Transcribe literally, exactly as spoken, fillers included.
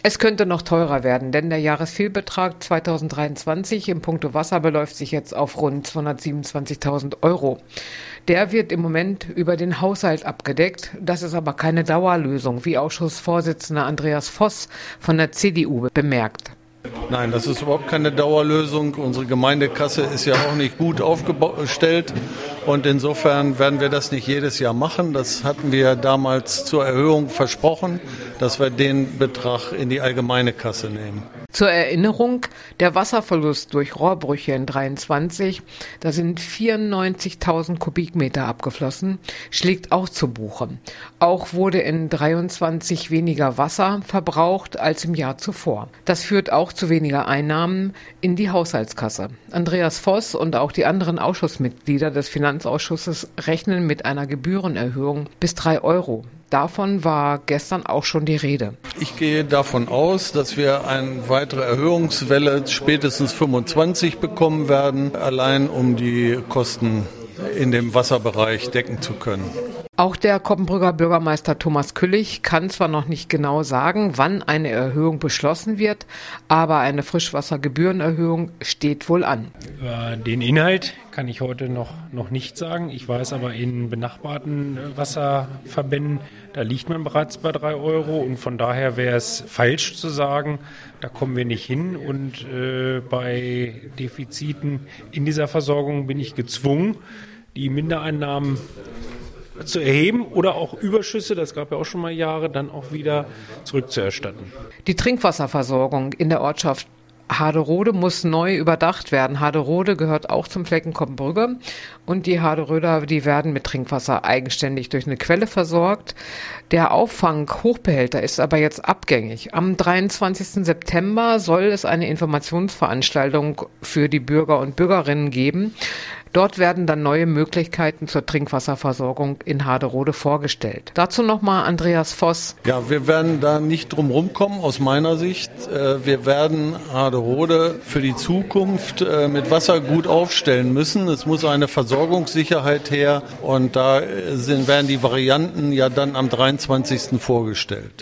Es könnte noch teurer werden, denn der Jahresfehlbetrag zweitausenddreiundzwanzig in puncto Wasser beläuft sich jetzt auf rund zweihundertsiebenundzwanzigtausend Euro. Der wird im Moment über den Haushalt abgedeckt. Das ist aber keine Dauerlösung, wie Ausschussvorsitzender Andreas Voss von der C D U bemerkt. Nein, das ist überhaupt keine Dauerlösung. Unsere Gemeindekasse ist ja auch nicht gut aufgestellt und insofern werden wir das nicht jedes Jahr machen. Das hatten wir damals zur Erhöhung versprochen, dass wir den Betrag in die allgemeine Kasse nehmen. Zur Erinnerung, der Wasserverlust durch Rohrbrüche in dreiundzwanzig, da sind vierundneunzigtausend Kubikmeter abgeflossen, schlägt auch zu Buche. Auch wurde in dreiundzwanzig weniger Wasser verbraucht als im Jahr zuvor. Das führt auch zu weniger Einnahmen in die Haushaltskasse. Andreas Voss und auch die anderen Ausschussmitglieder des Finanzausschusses rechnen mit einer Gebührenerhöhung bis drei Euro. Davon war gestern auch schon die Rede. Ich gehe davon aus, dass wir eine weitere Erhöhungswelle spätestens fünfundzwanzig bekommen werden, allein um die Kosten in dem Wasserbereich decken zu können. Auch der Koppenbrücker Bürgermeister Thomas Küllich kann zwar noch nicht genau sagen, wann eine Erhöhung beschlossen wird, aber eine Frischwassergebührenerhöhung steht wohl an. Über den Inhalt kann ich heute noch, noch nicht sagen. Ich weiß aber, in benachbarten Wasserverbänden, da liegt man bereits bei drei Euro und von daher wäre es falsch zu sagen, da kommen wir nicht hin und äh, bei Defiziten in dieser Versorgung bin ich gezwungen, die Mindereinnahmen zu erheben oder auch Überschüsse, das gab ja auch schon mal Jahre, dann auch wieder zurückzuerstatten. Die Trinkwasserversorgung in der Ortschaft Haderode muss neu überdacht werden. Haderode gehört auch zum Flecken Koppenbrügge und die Haderöder, die werden mit Trinkwasser eigenständig durch eine Quelle versorgt. Der Auffang-Hochbehälter ist aber jetzt abgängig. Am dreiundzwanzigsten September soll es eine Informationsveranstaltung für die Bürger und Bürgerinnen geben. Dort werden dann neue Möglichkeiten zur Trinkwasserversorgung in Haderode vorgestellt. Dazu nochmal Andreas Voss. Ja, wir werden da nicht drum rumkommen aus meiner Sicht. Wir werden Haderode für die Zukunft mit Wasser gut aufstellen müssen. Es muss eine Versorgungssicherheit her und da sind, werden die Varianten ja dann am dreiundzwanzigsten vorgestellt.